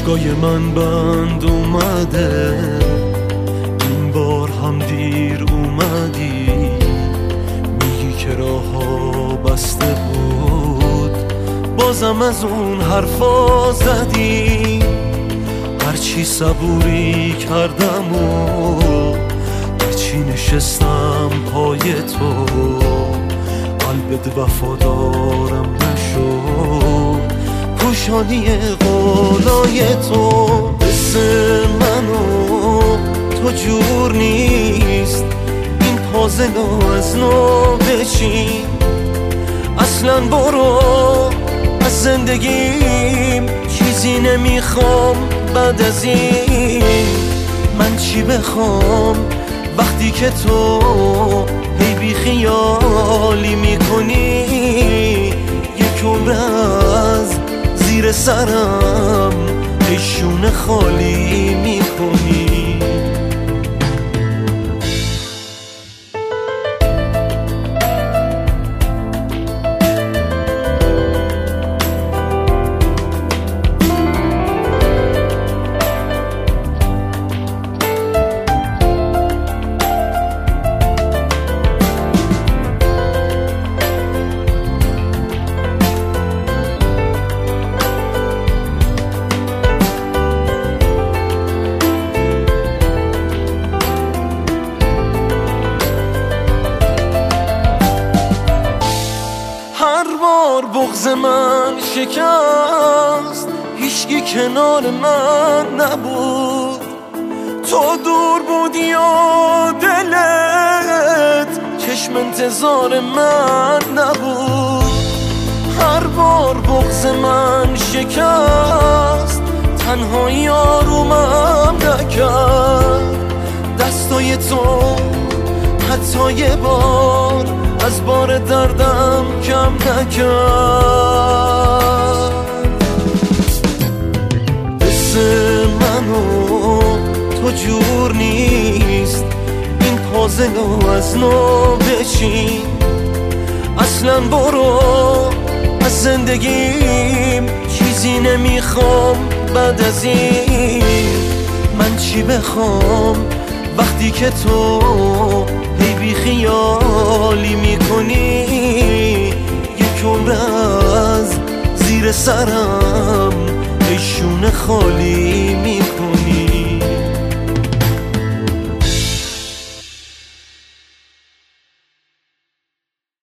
چشمای من بند اومده، این بار هم دیر اومدی. میگی که راه‌ها بسته بود، بازم از اون حرفا زدی. هرچی صبوری کردم و هرچی نشستم پای تو، قلبت وفادارم نشد، پوشانی قولای تو. مثل منو تو جور نیست، این پازلو از نو بچین. اصلا برو از زندگیم، چیزی نمیخوام بعد از این. من چی بخوام وقتی که تو هی بی خیالی میکنی؟ یک عمر از زیر سرم ای شونه خالی میکنی. هر بار بغض من شکست، هیچکی کنار من نبود. تو دور بودی یا دلت چشم انتظار من نبود. هر بار بغض من شکست، تنهایی آرومم نکرد. دستای تو حتی یه بار از بار دردم کم نکرد. مثل منو تو جور نیست، این پازلو از نو بچین. اصلا برو از زندگیم، چیزی نمیخوام بعد از این. من چی بخوام وقتی که تو هی بی خیالی میکنی؟ یک عمر از زیر سرم ای شونه خالی میکنی.